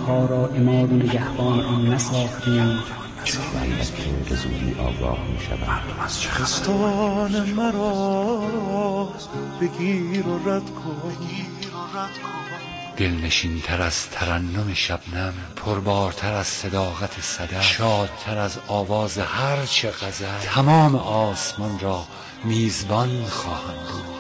ها را عماد و نگهبان آن نساختیم و البته به زودی آگاه می‌شوند. دستان مرا بگیر و رد کن، دلنشین تر از ترنم شبنم، پربارتر از صداقت صدف، شادتر از آواز هر چه غزل، تمام آسمان را میزبان خواهم بود.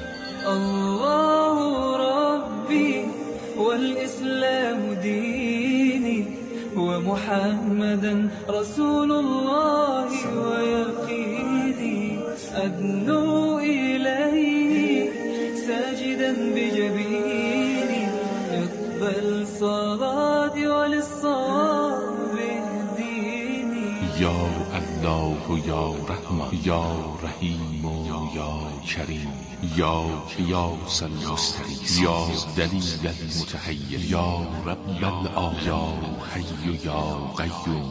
الله ربی والاسلام دینی ومحمدا رسول الله ويقيني أدنو إليه ساجدا بجبيني اقبل صلاتي وللصواب اهديني یا الله یا رحمان یا رحیم و یا کریم یا قیاس المستقیم یا دلیل المتحیر یا رب العالمین یا حی یا قیوم.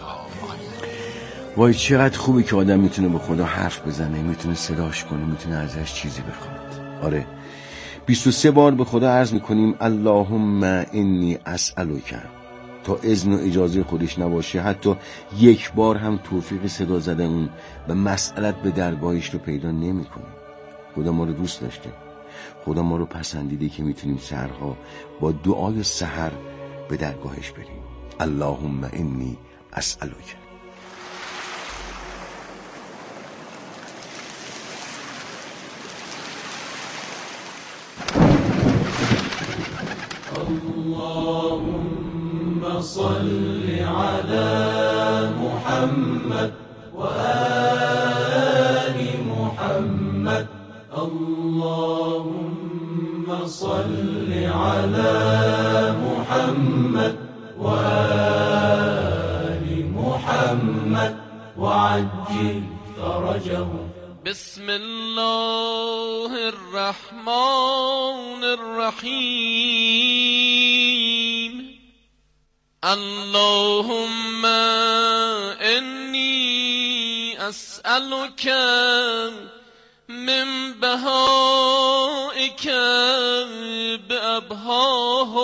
وای چقدر خوبه که آدم میتونه با خدا حرف بزنه، میتونه صداش کنه، میتونه ازش چیزی بخواد. آره 23 بار به خدا عرض میکنیم اللهم انی اسألک، تا اذن و اجازه خودش نباشه حتی یک بار هم توفیق صدا زدن اون و مسئلت به درگاهش رو پیدا نمی‌کنیم. خدا ما رو دوست داشته، خدا ما رو پسندیده که میتونیم سحرها با دعای سحر به درگاهش بریم. اللهم انی اسألک. اللهم صل على محمد وآل محمد. اللهم صل على محمد وآل محمد وعجل فرجه. بسم الله الرحمن الرحیم. اللهم انی اسألک من بهائک بأبهاه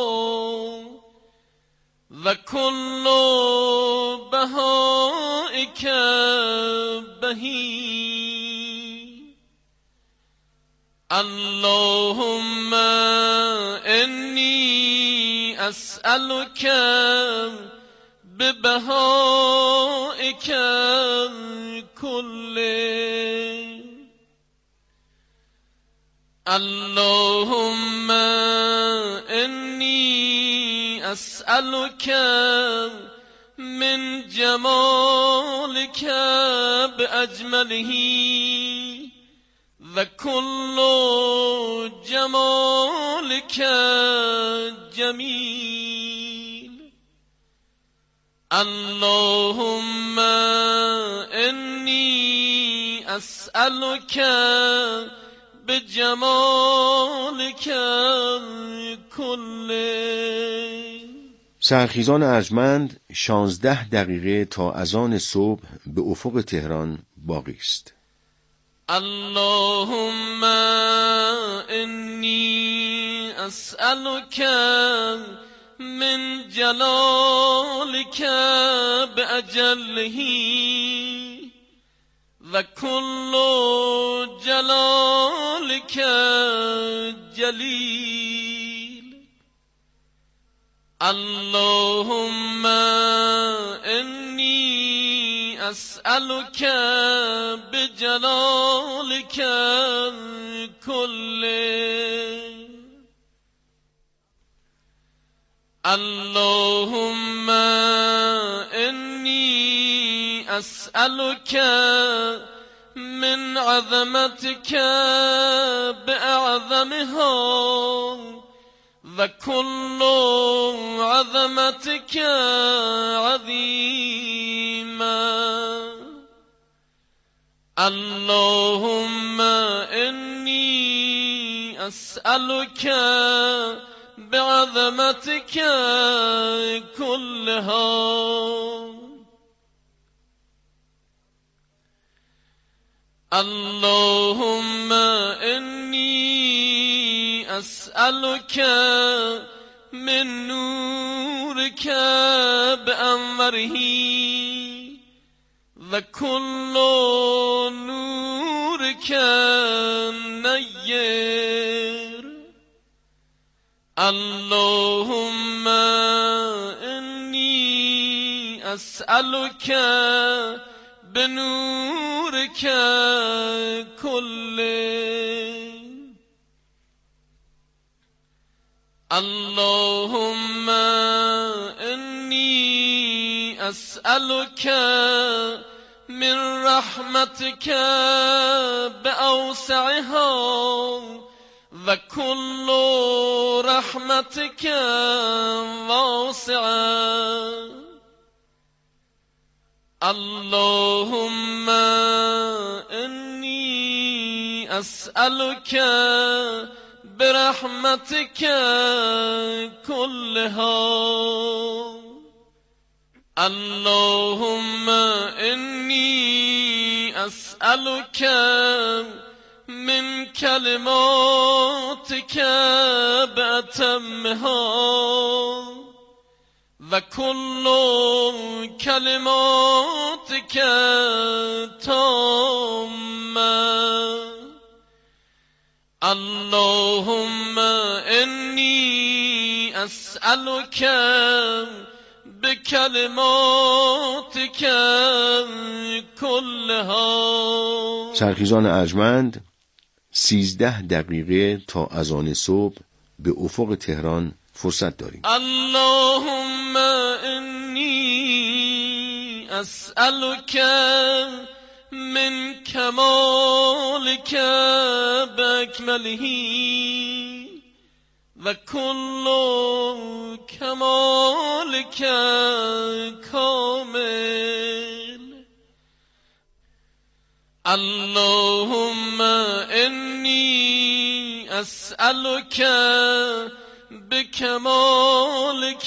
و کل بهائک بهی. اللهم انی اسألک ببهائک کله. اللهم انی اسألک من جمالک باجمله و کل جمالک جمیل. اللهم انی اسألک بجمالک کله. سحرخیزان ارجمند 16 دقیقه تا اذان صبح به افق تهران باقی است. اللهم انی اسألک من جلالک باجله و کل جلالک جلیل. اللهم انی اسألک بجلالک کله. اللهم انی اسألک من عظمتك بأعظمها و كل عظمتك عظيما. اللهم إني أسألك بعظمتك كلها. اللهم إني أسألك من نور نورك بأنوره وكل نورك نير اللهم إني أسألك بنورك كله اللهم إني أسألك من رحمتك بأوسعها وكل رحمتك واسعة اللهم إني أسألك برحمتك كلها اللهم إني أسألك من كلماتك بأتمها وكل كلماتك تامة اللهم إني أسألك بكلماتك كلها. سرخیزان ارجمند 13 دقیقه تا اذان صبح به افق تهران فرصت داریم. اللهم إني أسألك من كمالك بأكمله وكل كمالك كامل اللهم إني أسألك بكمالك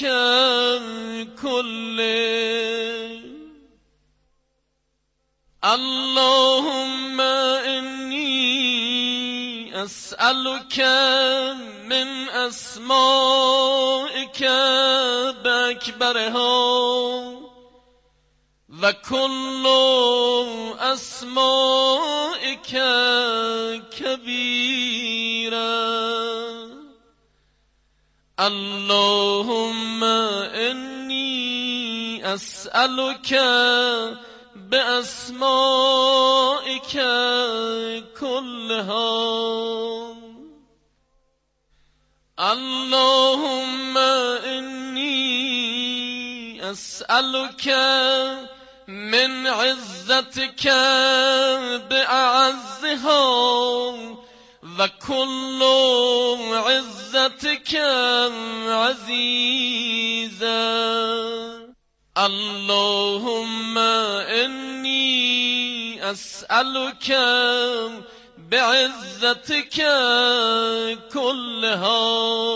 كله اللهم إني أسألك من أسمائك بأكبرها وكل أسمائك كبيرا اللهم إني أسألك بأسمائك كلها اللهم إني أسألك من عزتك بأعزها وكل عزتك عزيزا اللهم إني أسألك بعزتك كلها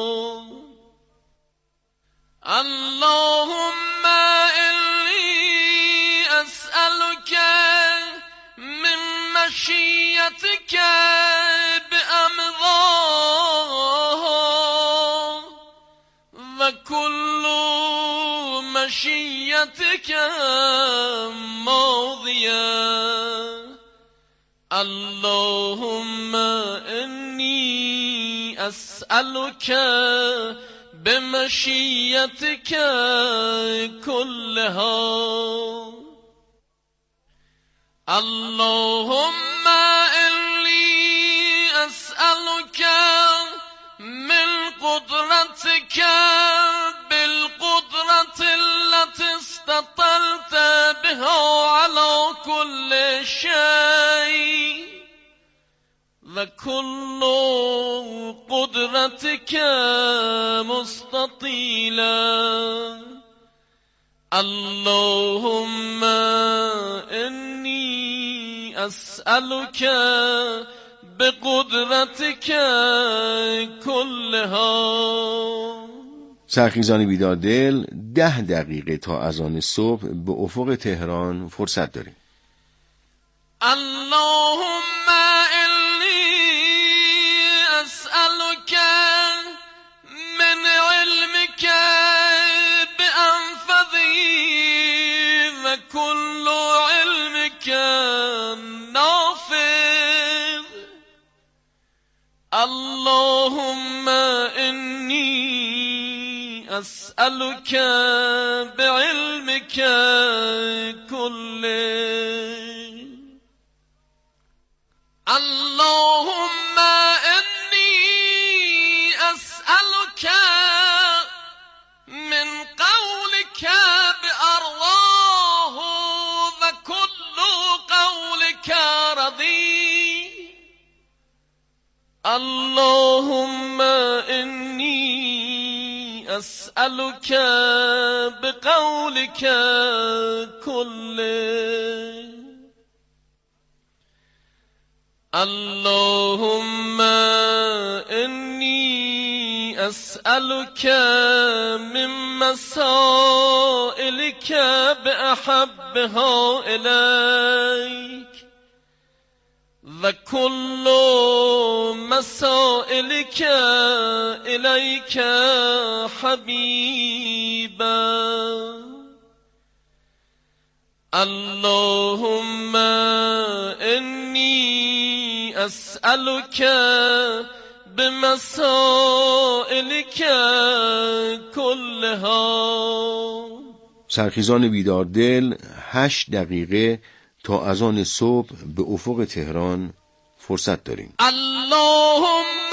اللهم إني أسألك من مشيتك بأمضاها وكل مشيتك ماضية اللهم إني أسألك بمشيتك كلها اللهم إني أسألك من قدرتك بالقدرة التي استطلت بها على كل شيء وكل قدرتك مستطيلا اللهم إني أسألك بقدرتك كلها. سرخیزان بیدار دل 10 دقیقه تا اذان صبح به افق تهران فرصت داریم. اللهم إني أسألك من علمك أسألك بعلمك كله اللهم إني أسألك من قولك بأرضاه وكل قولك رضي اللهم إني أسألك بقولك كله اللهم إني أسألك من مسائلك بأحبها إليك وكل مسائلك إليك حبيبا اللهم إني أسألك بمسائلك كلها. سرخیزان بیدار دل 8 دقیقه تا اذان صبح به افق تهران فرصت داریم. اللهم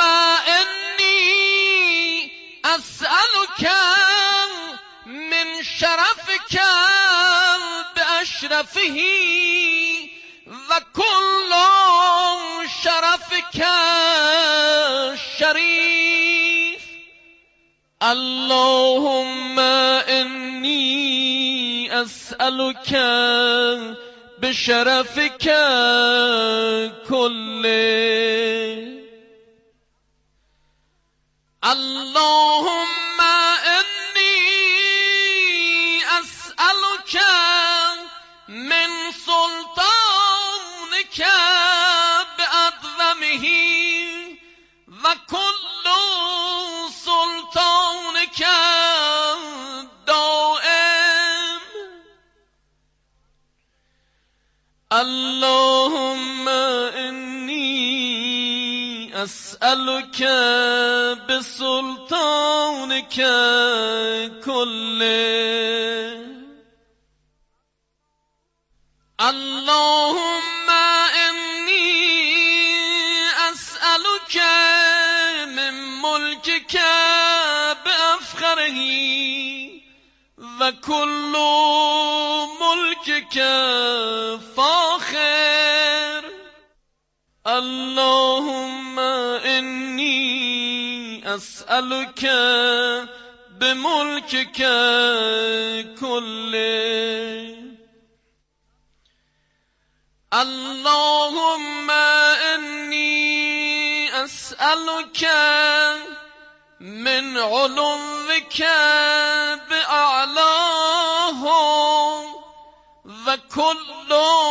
إني أسألك من شرفك بأشرفه وكل شرفك الشريف اللهم إني أسألك بشرفك كله اللهم إني أسألك من سلطانك بأعظمه وكل سلطانك دائم اللهم إني أسألك بسلطانك كله اللهم إني أسألك من ملكك بأفخره وكل ملكك فاخر اللهم إني أسألك بملكك كله اللهم إني أسألك من علوك بأعلاه وكل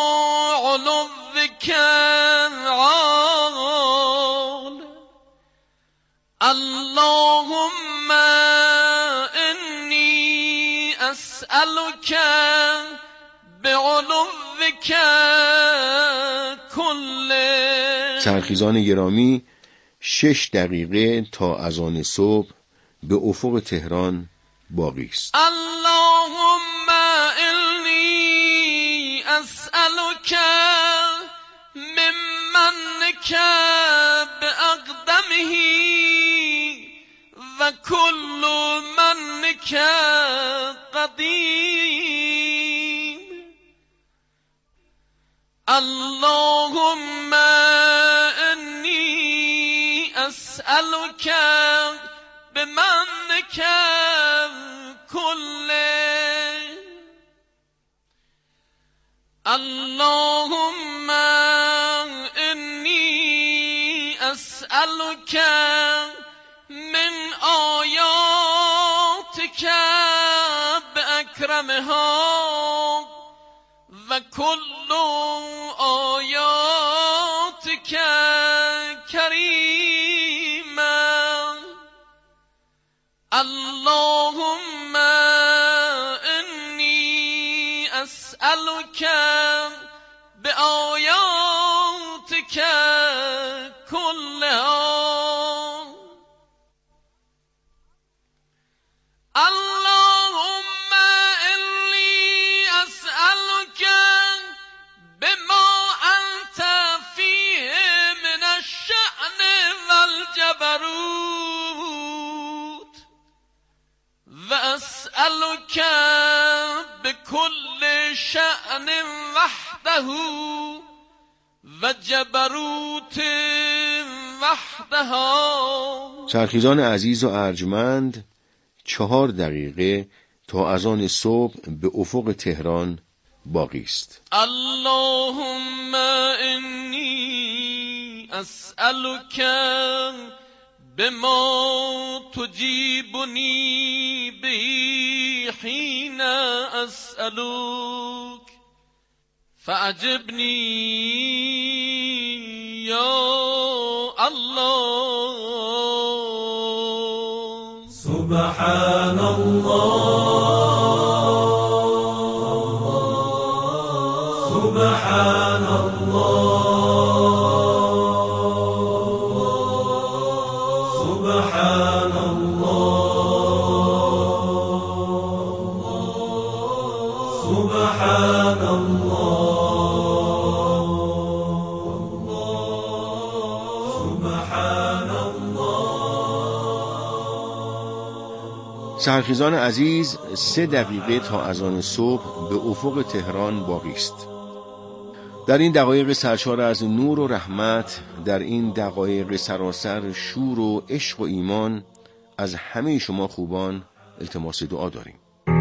علوك عال اللهم إني أسألك بعلوك كله. سرخیزان گرامی 6 دقیقه تا اذان صبح به افق تهران باقی است. اللهم إني أسألك من منك بأقدمه وكل منك قديم اللهم إني أسألك بمنك كله اللهم إني أسألك من آياتك بأكرمها وكل آياتك كريما اللهم إني أسألك بآياتك كلها الله أسألك بكل شأن وحده وجبروت وحدها. سرخیزان عزیز و ارجمند، 4 دقیقه تا اذان صبح به افق تهران باقی است. اللهم انی اسألک بما تجیبنی به حین اسألک فعجبنی یا الله. سبحان الله سبحان الله سبحان الله سبحان الله سبحان الله. سرخیزان عزیز، 3 دقیقه تا اذان صبح به افق تهران باقی است. در این دقایق سرشار از نور و رحمت، در این دقایق سراسر شور و عشق و ایمان، از همه شما خوبان التماس دعا داریم.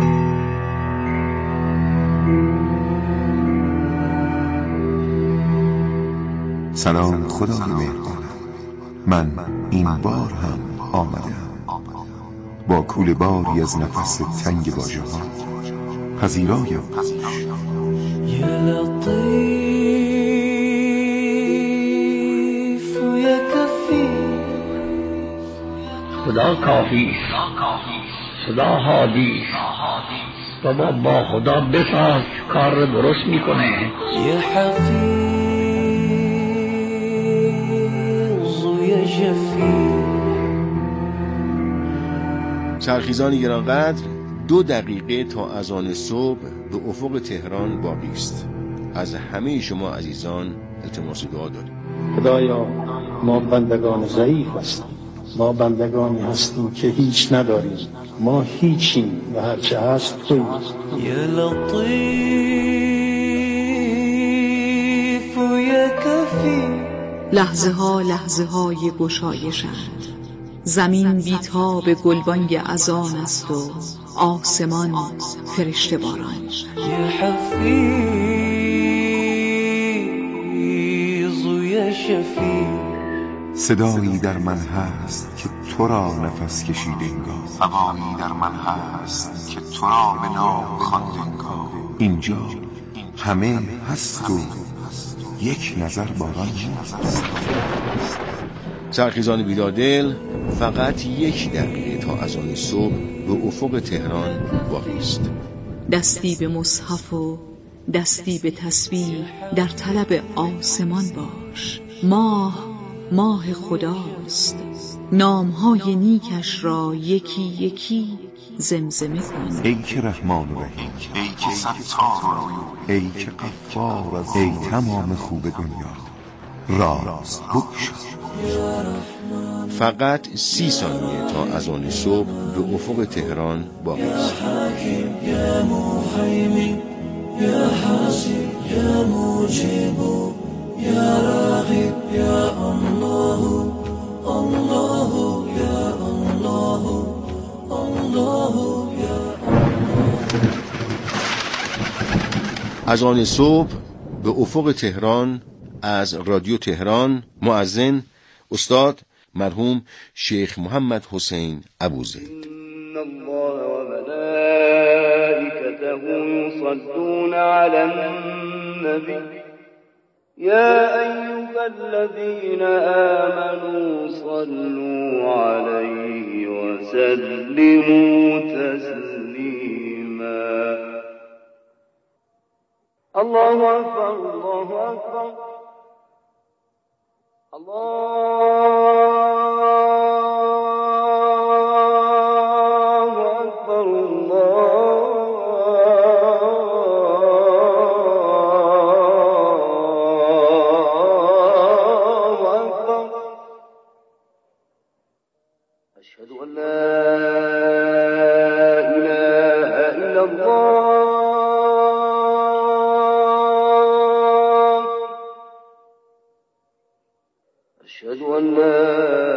سلام خدای مهربان، من این بار هم آمدم با کوله باری از نفس تنگ واژه ها پذیرایم. یا لطیف یا کفی، خدا کافی، خدا هادی، بابا با خدا بساز کار رو درست میکنه. یا حفیظ یا شفیع. سرخیزان گرانقدر، 2 دقیقه تا اذان صبح به افق تهران باقی است. از همه شما عزیزان التماس دعا داریم. خدایا، ما بندگان ضعیف هستیم، ما بندگانی هستیم که هیچ نداریم، ما هیچیم و هرچه هست تویی. یا لطیف یا کفی. لحظه های گشایشند، زمین بیتاب گلبانگ اذان است و آسمان فرشته باران. یا حفیظ یا شفیع. صدایی در من هست که تو را نفس کشید انگار، هوایی در من هست که تو را به نام خواند انگار. اینجا همه هست و یک نظر باران نیست. سرخیزان بیداردل، فقط 1 دقیقه تا اذان صبح به افق تهران باقی است. دستی به مصحف و دستی به تسبیح در طلب آسمان باش. ماه خداست، نامهای نیکش را یکی یکی زمزمه کن. ای که رحمان و رحیم، ای که ستار، ای که غفار، ای تمام خوب دنیا، راز بگشا. فقط 30 ثانیه تا اذان صبح به افق تهران باقی است. یا محیمن یا حاسب یا مجیب یا راغب یا الله الله یا الله الله یا اذان صبح به افق تهران از رادیو تهران. مؤذن استاد مرحوم شیخ محمد حسین ابوزید. ان الله و ملائکته یصلون علی النبی یا ایها الذین آمنوا صلوا علیه و سلموا تسلیما. الله اکبر الله اکبر الله اکبر الله اکبر. اشهد ان لا اله الله أشهد أن لا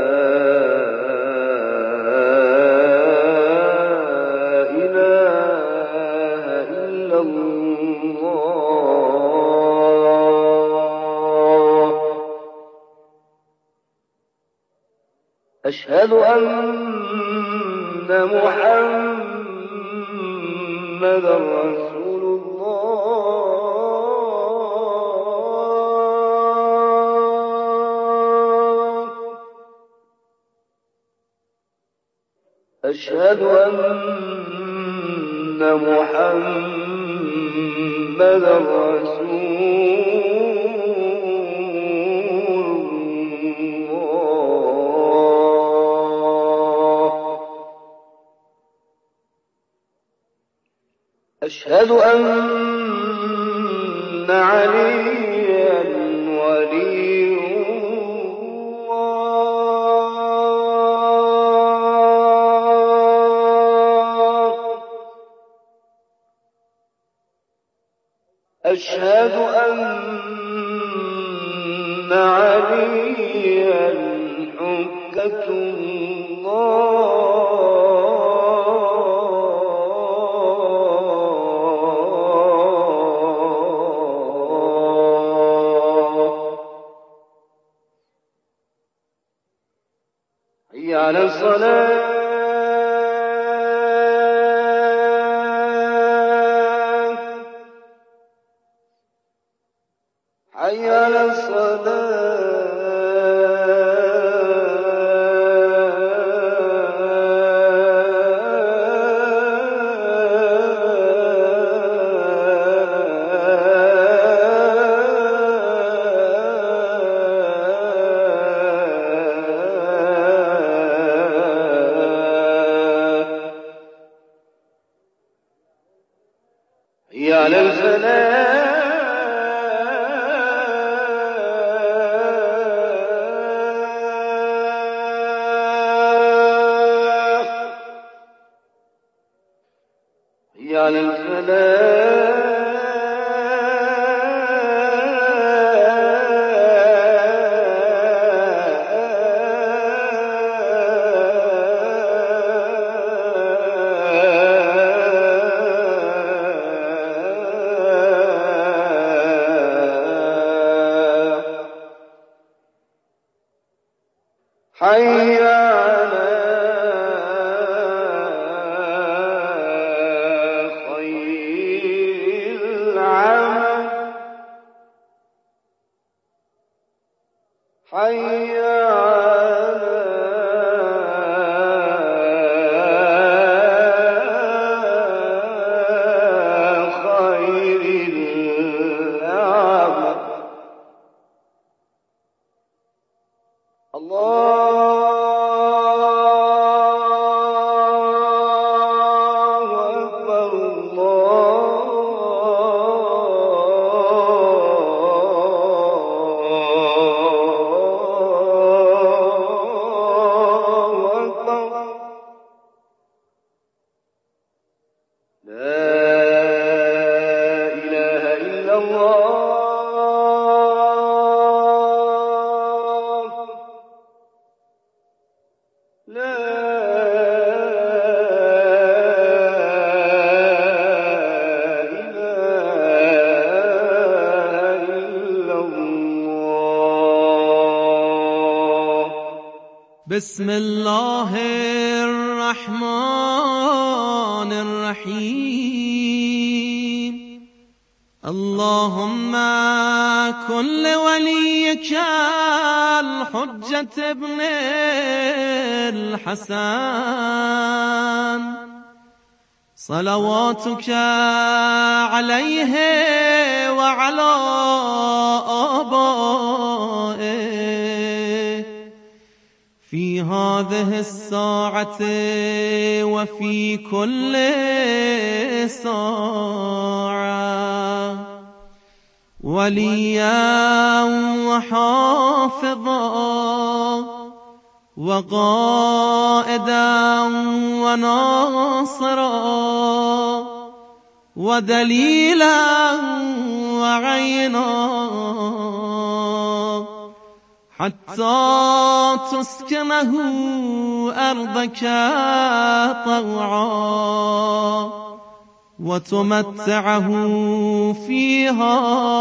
إله إلا الله أشهد أن محمدا رسول الله أشهد أن محمدا رسول الله أشهد أن عليا ولي الله أشهد أن عليا حجة الله حي على الصلاة حي على الصلاة حي على الفلاح حي على الفلاح حي على خير العمل حي على خير العمل الله أكبر الله أكبر لا إله إلا الله لا إله إلا الله بسم الله الرحمن الرحيم اللهم كن لوليك الحجة ابن الحسن صلواتك عليه وعلى آبائه في هذه الساعة وفي كل ساعة وليا وحافظا وقائدا وناصرا ودليلا وعينا حتى تسكنه أرضك طوعا وتمتعه فيها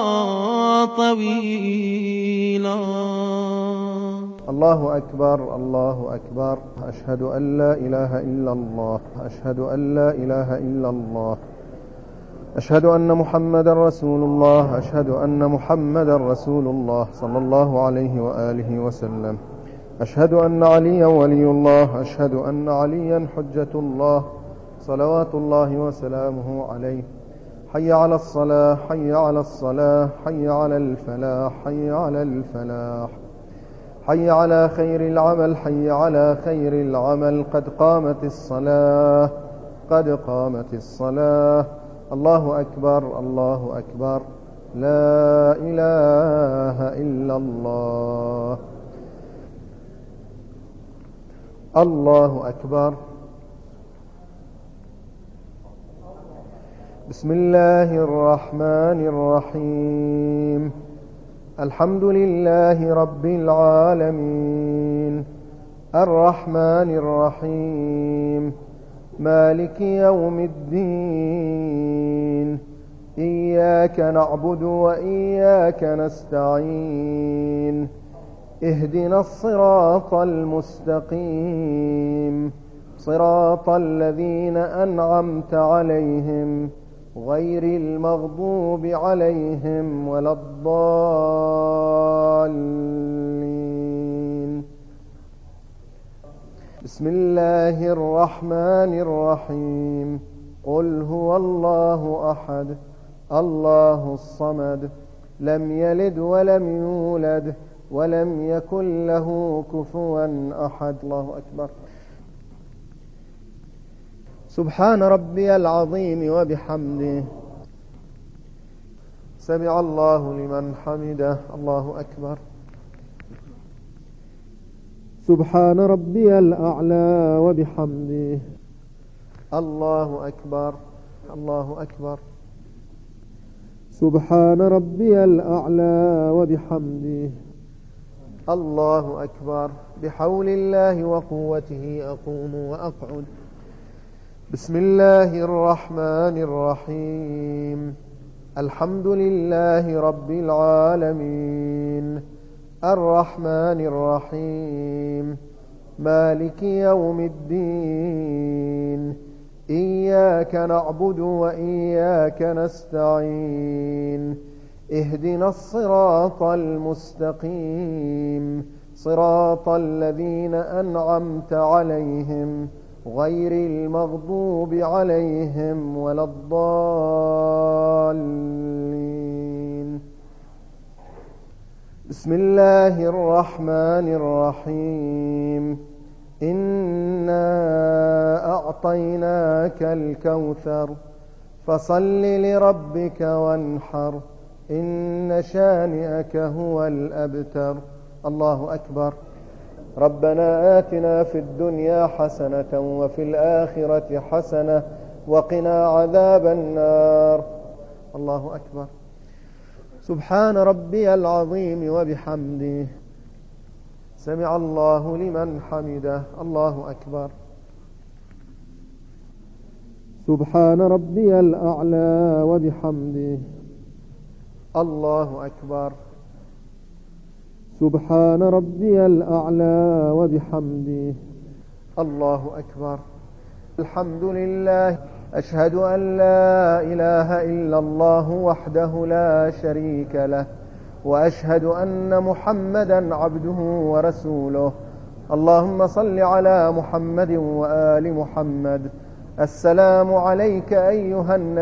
طويلا. الله أكبر الله أكبر. أشهد أن لا إله إلا الله. أشهد أن لا إله إلا الله. أشهد أن محمد رسول الله. أشهد أن محمد رسول الله صلى الله عليه وآله وسلم. أشهد أن عليا ولي الله. أشهد أن عليا حجة الله صلوات الله وسلامه عليه. حي على الصلاة حي على الصلاة حي على الفلاح حي على الفلاح حي على خير العمل حي على خير العمل. قد قامت الصلاة قد قامت الصلاة. الله أكبر الله أكبر. لا إله إلا الله. الله أكبر. بسم الله الرحمن الرحيم. الحمد لله رب العالمين الرحمن الرحيم مالك يوم الدين. إياك نعبد وإياك نستعين. اهدنا الصراط المستقيم صراط الذين أنعمت عليهم غير المغضوب عليهم ولا الضالين. بسم الله الرحمن الرحيم. قل هو الله أحد الله الصمد لم يلد ولم يولد ولم يكن له كفوا أحد. الله أكبر. سبحان ربي العظيم وبحمده. سمع الله لمن حمده. الله أكبر. سبحان ربي الأعلى وبحمده. الله أكبر الله أكبر. سبحان ربي الأعلى وبحمده. الله أكبر. بحول الله وقوته أقوم وأقعد. بسم الله الرحمن الرحيم. الحمد لله رب العالمين الرحمن الرحيم مالك يوم الدين. إياك نعبد وإياك نستعين. اهدنا الصراط المستقيم صراط الذين أنعمت عليهم غير المغضوب عليهم ولا الضالين. بسم الله الرحمن الرحيم. إنا أعطيناك الكوثر فصل لربك وانحر إن شانئك هو الأبتر. الله أكبر. ربنا آتنا في الدنيا حسنة وفي الآخرة حسنة وقنا عذاب النار. الله أكبر. سبحان ربي العظيم وبحمده. سمع الله لمن حمده. الله أكبر. سبحان ربي الأعلى وبحمده. الله أكبر. سبحان ربي الأعلى وبحمده. الله أكبر. الحمد لله. أشهد أن لا إله إلا الله وحده لا شريك له وأشهد أن محمدا عبده ورسوله. اللهم صل على محمد وآل محمد. السلام عليك أيها النبي